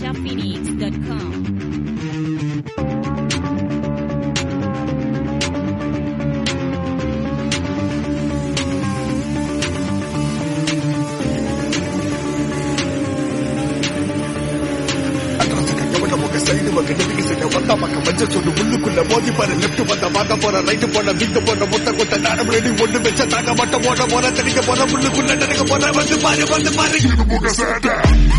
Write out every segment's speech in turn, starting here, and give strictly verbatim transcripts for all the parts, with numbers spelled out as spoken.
ninja phoenix dot com. Side வகை நெருங்கி செஞ்ச வந்தா பக்கம் மஞ்ச சொல்லு உள்ளுக்குள்ள மோதி பாரு லெப்ட் வந்த வாங்க போற ரைட்டு போன வீட்டு போன முட்டை கொட்ட நாடம் ரெடி ஒண்ணு வச்ச தாங்க மட்டும் போட போற தனிக்க போற உள்ளுக்குள்ள நெருங்க போற வந்து பாரு வந்து பாரு முக சேட்ட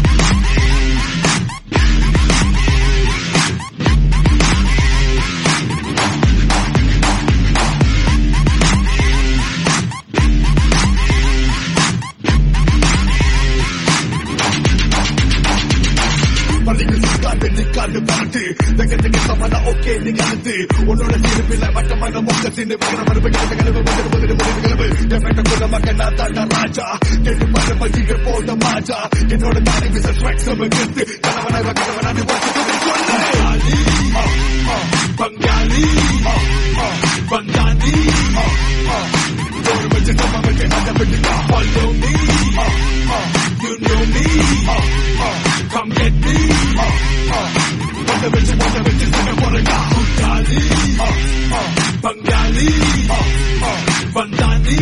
நிக்காது பாட்டு தகத்துக்கு சமதா ஓகே நிக்காது உன்னோட திருப்பில வட்டமான மொக்கத்தின் வகர மரபு கலவு மரபு மரபு மரபு கலவு எஃபெக்ட் கொள்ள மக்கள் நான் தான் ராஜா கேட்டு பாரு பஞ்சிக போட மாஜா என்னோட தாடி விச ஸ்ட்ரைக் சமகத்து கலவனாக கலவனாக வாசித்து கொண்டாலி பங்காளி பந்தானி ஒரு வச்சு சமவச்சு அதை விட்டு follow me you know me come get me Wanda bitch, wanda bitch, sing it for a guy. Bengali, Bengali, Bandani.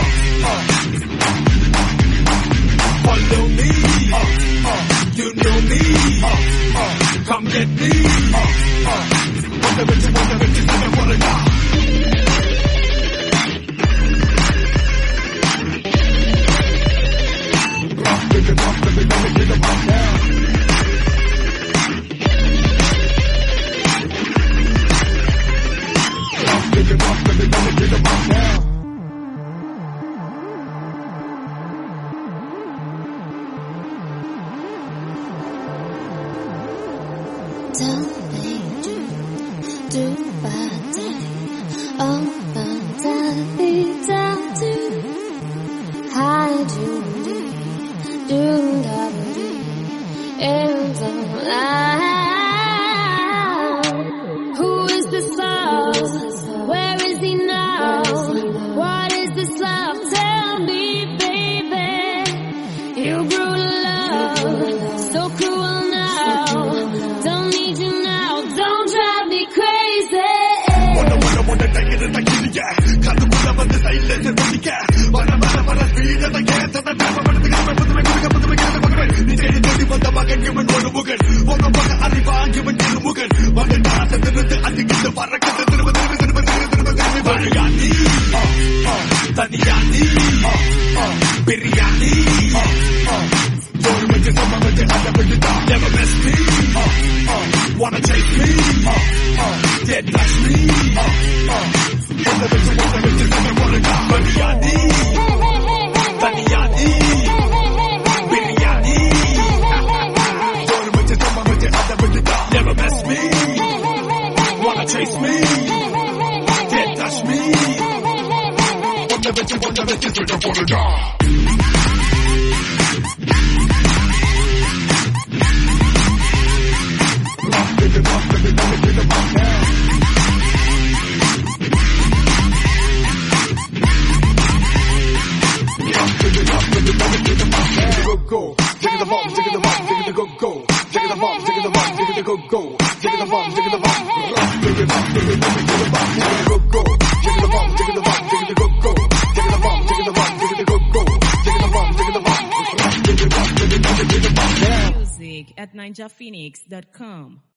Follow me, you know me. Come get me. Wanda bitch, wanda bitch, sing it for a guy. Rock, pick it up, pick it up, pick it up now. Pick it up, pick it up, pick it up now. Don't be do, do by day. Oh, but I'll be down to hide you, do, do, da, do, and don't lie. Who is this love? Where is he now? What is this love? Tell me, baby. You brutal love, so cruel now. Don't need you now, don't drive me crazy. Wanna, wanna, wanna take it in the kitty, yeah. Can't put up on the side, let it run the cat. Wanna, wanna, wanna speed at the cat, at the time, I'm gonna pick up, put the make, put the make, put the make, put the make. Ni teri teri vanda magan, given one of Mugan. One of Magan, Arriva, given two Mugan. One of Dasa, the Rita, and the Gita, Paraka, the Biryani, Tanyani, Biryani. Don't make it some of it, other with the top. Never mess me. Wanna chase me? Dead touch me. Wanda bitch, wanda bitch, sing it for a guy. Biryani, Tanyani, Biryani. Don't make it some of it, other with the top. Never mess me. Wanna chase me? Touch me. Wanda bitch, wanda bitch, sing it for a guy. Pick it up, pick it up, pick it up now. Pick it up, pick it up, pick it up now. Go, go. Take it the bomb, take it the bomb, take it the go, go. Take it the bomb, take it the bomb, take it the go, go. Take it the bomb, take it the bomb. Pick it up, pick it up, pick it up now. Go, go. Take it the bomb, take it the bomb, take it the go, go. Take it the bomb, take it the bomb, take it the go, go. Take it the bomb, take it the bomb. Pick it up, pick it up, pick it up now. Music at ninja phoenix dot com.